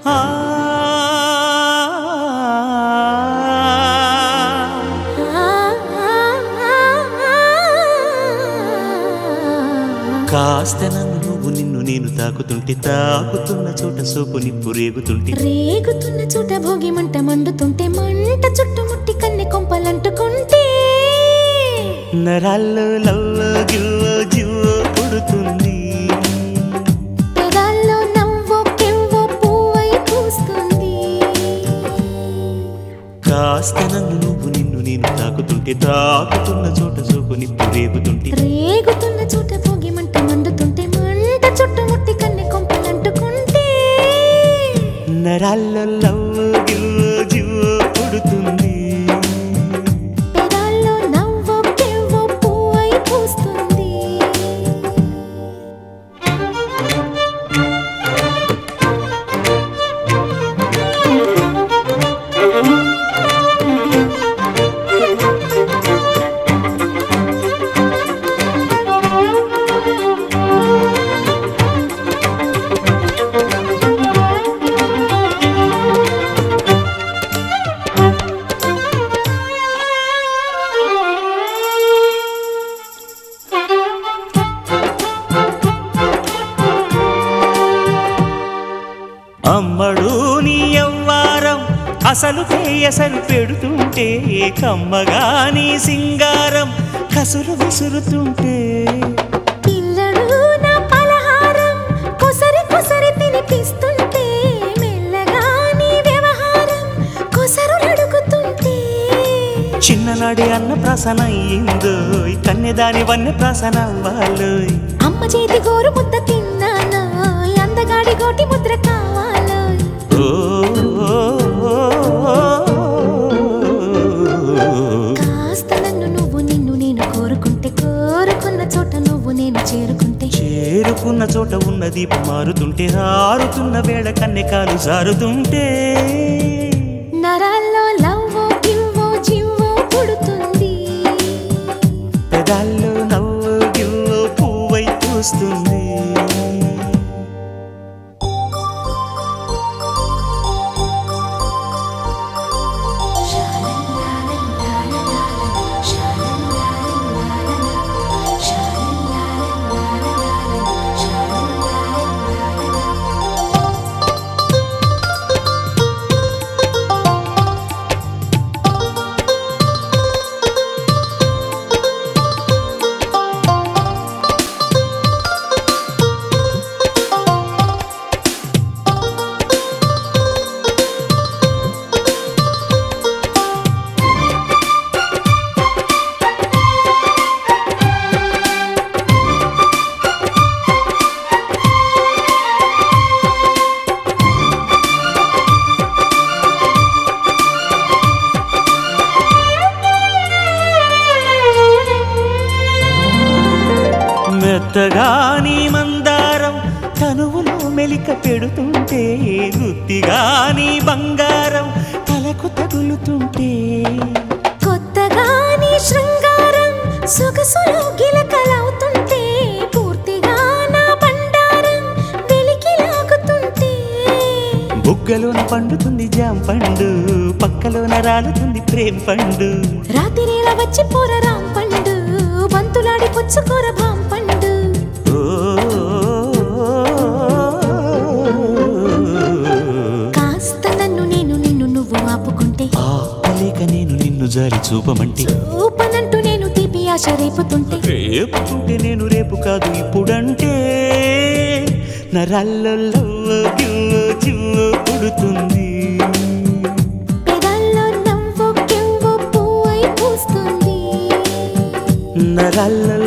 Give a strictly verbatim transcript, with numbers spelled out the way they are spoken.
ఆ కాస్త నన్ను నువ్వు నిన్ను నేను తాకుతుంటే తాకుతున్న చోట సోపు నిప్పు రేగుతుంటే రేగుతున్న చోట భోగి మంట మండుతుంటే మంట చుట్టుముట్టి కన్నె కొంపలంటుకుంటే నరాల్లో లవ్వో గివ్వో జివ్వో పుడుతుంది పెదాల్లో నవ్వో కెవ్వో పువ్వై పూస్తుంది కాస్త నన్ను నువ్వు నిన్ను నేను తాకుతుంటే తాకుతున్న చోట సోపు నిప్పు రేగుతుంటే రేగుతున్న చోట భోగి మంట మండుతుంటే మంట చుట్టుముట్టి కన్నె కొంపలంటుకుంటే నరాల్లో లవ్వో గివ్వో జివ్వో పుడుతుంది పెదాల్లో నవ్వో కెవ్వో పువ్వై పూస్తుంది అమ్మడు నీ యవ్వారం అసలు కేయసలు పెడుతుంటే కమ్మగా నీ సింగారం కసురు విసురుతుంటే పిల్లడు నా పలహారం కొసరి కొసరి తినిపిస్తుంటే మెల్లగా నీ వ్యవహారం కొసరు అడుగుతుంటే చిన్ననాడి అన్న ప్రసన అయ్యిందో కన్నెదాని వన్నె ప్రసన అవ్వాలోయ్ అమ్మ చేతి గోరు ముద్ద తిన్నాను అందగాడి గోటి ముద్ర కావాలో ఓ కాస్త నన్ను నువ్వు నిన్ను నేను కోరుకుంటే కోరుకున్న చోట నువ్వు నేను చేరుకుంటే చేరుకున్న చోట ఉన్న దీపం మారుతుంటే ఆరుతున్న వేళ కన్నెకాలు జారుతుంటే నరాల్లో లవ్వో గివ్వో జివ్వో పుడుతుంది పెదాల్లో నవ్వు గివ్వు పువ్వై పూస్తుంది మెత్తగాని మందారం తనువులో మెలిక పెడుతుంటే గుత్తిగాని బంగారం తలకు తగులుతుంటే కొత్తగా నీ శృంగారం సొగసులో గిలకలవుతుంటే పూర్తిగా నా బండారం వెలికి లాగుతుంటే బుగ్గలోన పండుతుంది జాం పండు పక్కలోన రాలుతుంది ప్రేమ పండు రాత్రిలా వచ్చి పోర రాం పండు బంతులాడి పుచ్చుకోర భాం పండు ఓ కాస్త నన్ను నేను నిన్ను నువ్వు ఆపుకుంటే ఆపలేక నేను నిన్ను జారి చూపమంటే చూపనంటూ నేను తీపి ఆశ రేపుతుంటే రేపుతుంటే నేను రేపు కాదు ఇప్పుడంటే నరాల్లో లవ్వో గివ్వో జివ్వో పుడుతుంది పెదాల్లో నవ్వో కెవ్వో పువ్వై పూస్తుంది నరాల్లో